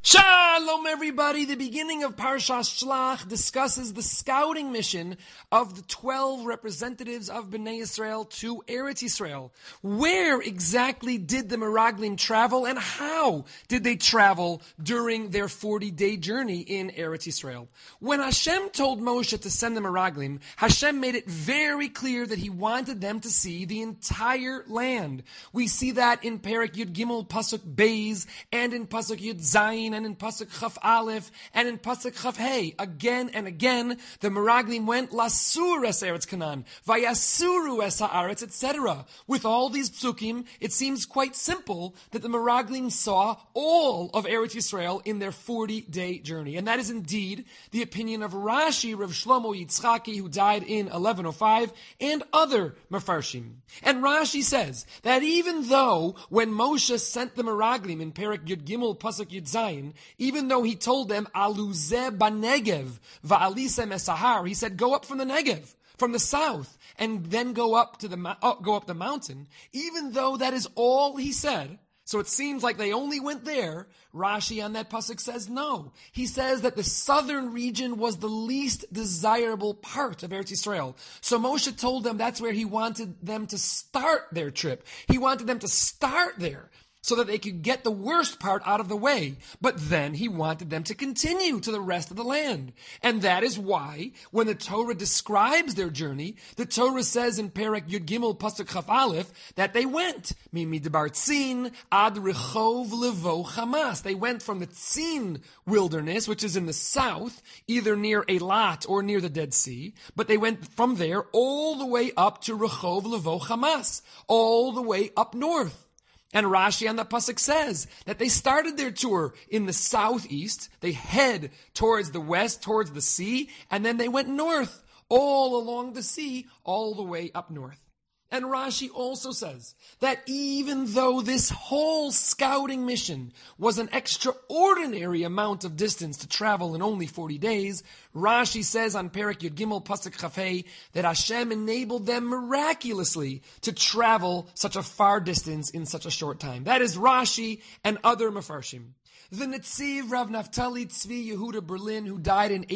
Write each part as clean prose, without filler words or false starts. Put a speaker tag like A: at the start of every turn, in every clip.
A: Shalom everybody! The beginning of Parshas Shlach discusses the scouting mission of the 12 representatives of Bnei Yisrael to Eretz Yisrael. Where exactly did the Meraglim travel and how did they travel during their 40-day journey in Eretz Yisrael? When Hashem told Moshe to send the Meraglim, Hashem made it very clear that he wanted them to see the entire land. We see that in Perek Yud Gimel Pasuk Beis and in Pasuk Yud Zayin and in Pasuk Chaf Aleph, and in Pasuk Chaf Hey. Again and again, the Meraglim went Lasur es Eretz Canaan, Vayasuru es Haaretz, etc. With all these psukim, it seems quite simple that the Meraglim saw all of Eretz Yisrael in their 40-day journey. And that is indeed the opinion of Rashi, Rav Shlomo Yitzchaki, who died in 1105, and other Mefarshim. And Rashi says that even though when Moshe sent the Meraglim in Perek Yud Gimel Pasuk Yud Zayin, even though he told them, Aluzeh banegev, va'alisem esahar, he said, go up from the Negev, from the south, and then go up the mountain, even though that is all he said. So it seems like they only went there. Rashi on that pasuk says no. He says that the southern region was the least desirable part of Eretz Yisrael. So Moshe told them that's where he wanted them to start their trip. He wanted them to start there, so that they could get the worst part out of the way. But then he wanted them to continue to the rest of the land. And that is why, when the Torah describes their journey, the Torah says in Perek Yud Gimel Pasuk Chaf Aleph that they went Midbar Tzin ad Rechov Levo Hamas. They went from the Tzin wilderness, which is in the south, either near Eilat or near the Dead Sea, but they went from there all the way up to Rechov Levo Hamas, all the way up north. And Rashi on the pasuk says that they started their tour in the southeast, they head towards the west, towards the sea, and then they went north, all along the sea, all the way up north. And Rashi also says that even though this whole scouting mission was an extraordinary amount of distance to travel in only 40 days, Rashi says on Perek Yud Gimel Pasuk Chaf Hey that Hashem enabled them miraculously to travel such a far distance in such a short time. That is Rashi and other Mefarshim. The Netziv Rav Naftali Tzvi Yehuda Berlin, who died in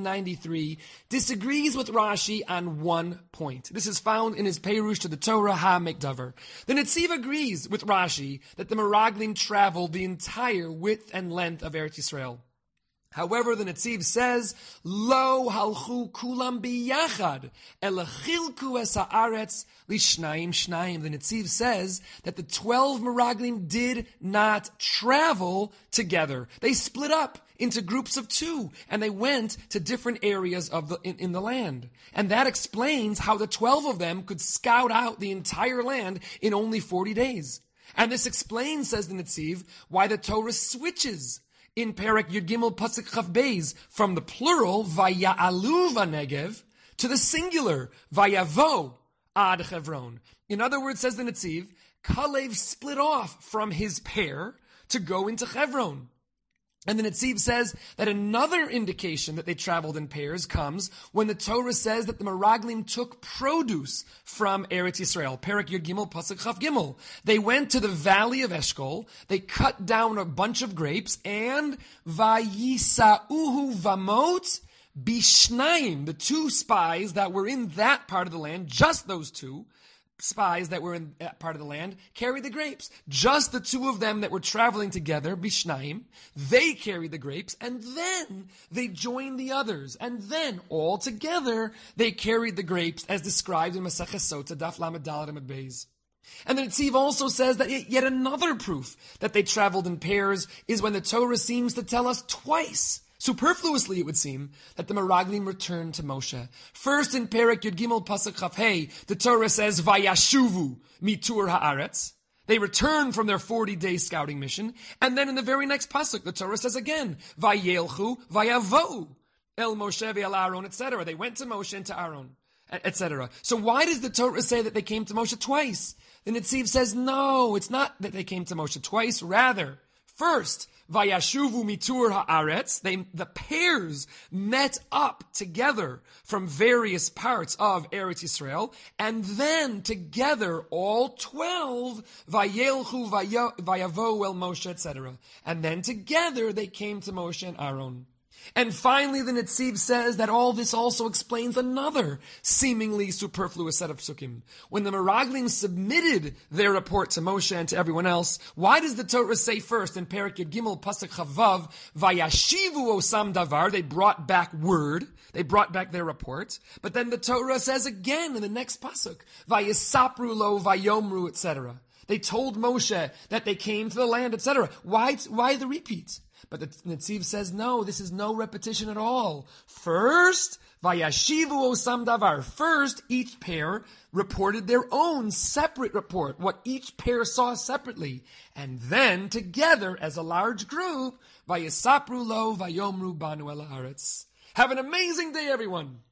A: 1893, disagrees with Rashi on one point. This is found in his Perush to the Torah HaMekdavar. The Netziv agrees with Rashi that the Meraglim traveled the entire width and length of Eretz Yisrael. However, the Netziv says, Lo halchu kulam biyachad, elachilku es haaretz lishnayim shnayim. The Netziv says that the 12 Meraglim did not travel together. They split up into groups of 2, and they went to different areas of in the land. And that explains how the 12 of them could scout out the entire land in only 40 days. And this explains, says the Netziv, why the Torah switches in Perek Yud Gimel Pasuk Chaf Beis from the plural Vaya'alu Vanegev to the singular Vayavo ad Chevron. In other words, says the Netziv, Kalev split off from his pair to go into Chevron. And the Netziv says that another indication that they traveled in pairs comes when the Torah says that the Meraglim took produce from Eretz Yisrael. Perek Yud Gimel Pasuk Chaf Gimel. They went to the valley of Eshkol, they cut down a bunch of grapes, and Vayisa'uhu Vamot Bishnayim, the 2 spies that were in that part of the land, just those 2 spies that were in that part of the land, carried the grapes. Just the 2 of them that were traveling together, Bishnaim, they carried the grapes, and then they joined the others. And then, all together, they carried the grapes, as described in Maseches Sota, Daf Lamed Daled Amud Beis. And the Netziv also says that yet another proof that they traveled in pairs is when the Torah seems to tell us twice, superfluously it would seem, that the Meraglim returned to Moshe. First in Perek Yud Gimel Pasuk Chaf Hey, the Torah says, Vayashuvu mitur haaretz. They returned from their 40-day scouting mission. And then in the very next Pasuk, the Torah says again, Vayelchu vayavo el Moshe ve'el Aaron, etc. They went to Moshe and to Aaron, etc. So why does the Torah say that they came to Moshe twice? The Netziv says, no, it's not that they came to Moshe twice. Rather, first, Vayashuvu mitur haaretz. The pairs met up together from various parts of Eretz Yisrael, and then together all 12 vayelchu vayavo el Moshe, etc. And then together they came to Moshe and Aaron. And finally, the Netziv says that all this also explains another seemingly superfluous set of psukim. When the Meraglim submitted their report to Moshe and to everyone else, why does the Torah say first in Perek Yud Gimel Pasuk Chavav, Vayashivu osam davar, they brought back word, they brought back their report, but then the Torah says again in the next Pasuk, Vayisapru lo vayomru, etc. They told Moshe that they came to the land, etc. Why the repeat? But the Netziv says, no, this is no repetition at all. First, Vayashivu osam davar. First, each pair reported their own separate report, what each pair saw separately. And then, together, as a large group, Vayisapru lo vayomru banu el haaretz. Have an amazing day, everyone.